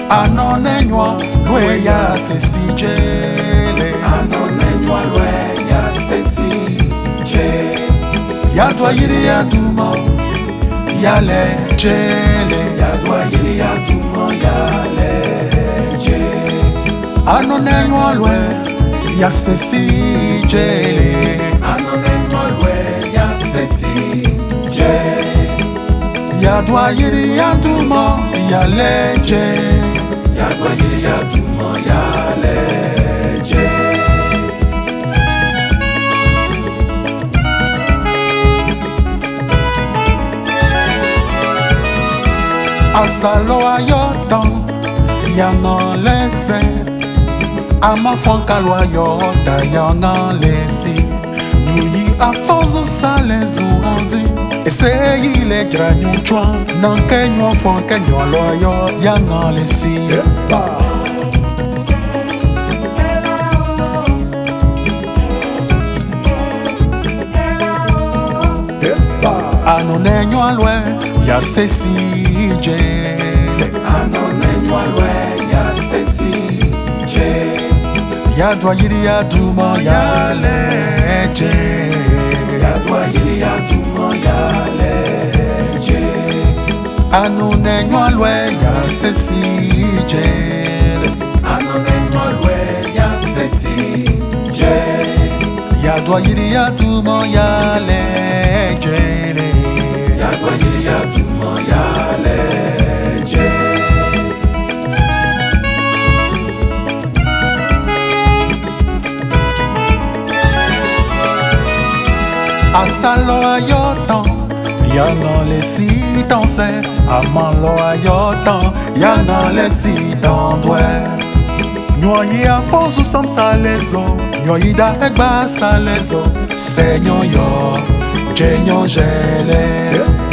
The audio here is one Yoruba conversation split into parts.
Anonenywa lwe ya sesi jele. Anonenywa lwe ya sesi jele. Ya dwa yiri ya dumo ya le jele. Ya dwa yiri ya dumo ya le jele. Anonenywa lwe ya sesi jele. Anonenywa lwe ya sesi jele. Ya dwa yiri ya dumo ya le jele. Ya dwa yiri ya dumo ya le jele. Asalo ayotan ya no lese. Ama fonka lo ayota ya no lesi. Nuyi afozo salezu anzi. Eseyi le granyu chwa. Nanke nyo fonke nyo lo ayo ya no lesi. Anonenywa lwe ya sesi jele. Anonenywa lwe ya sesi jele. Ya dwa yiri ya dumo ya le jele. Ya dwa yiri ya dumo ya le jele. Anonenywa lwe ya sesi jele. Anonenywa lwe ya sesi jele. Ya dwa yiri ya dumo ya le jele. Ya dwa yiri ya dumo ya le jele. Asalo ayotan ya no lesi danse. Amalo ayotan ya no lesi dandwe. Nyoyi afozu sam salezo. Nyoyi da egba salezo. Senyo yo jenyo jele.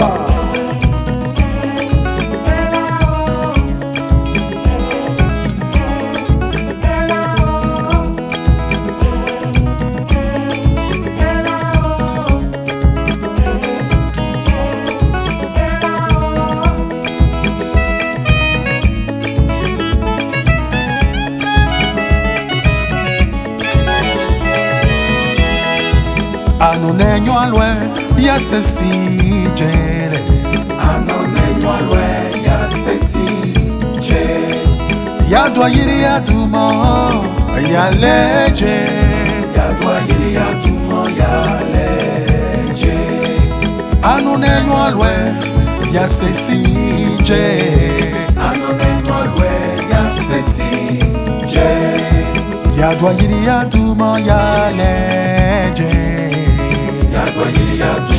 Anonenywa lwe ya sesi jele. Anonenywa lwe ya sesi jele. Ya dwa yiri ya dumo ya le jele. Ya dwa yiri ya dumo ya le jele. Anonenywa lwe ya sesi jele. Anonenywa lwe ya sesi jele. Ya dwa yiri ya dumo ya le jele. Ya dwa yiri ya dumo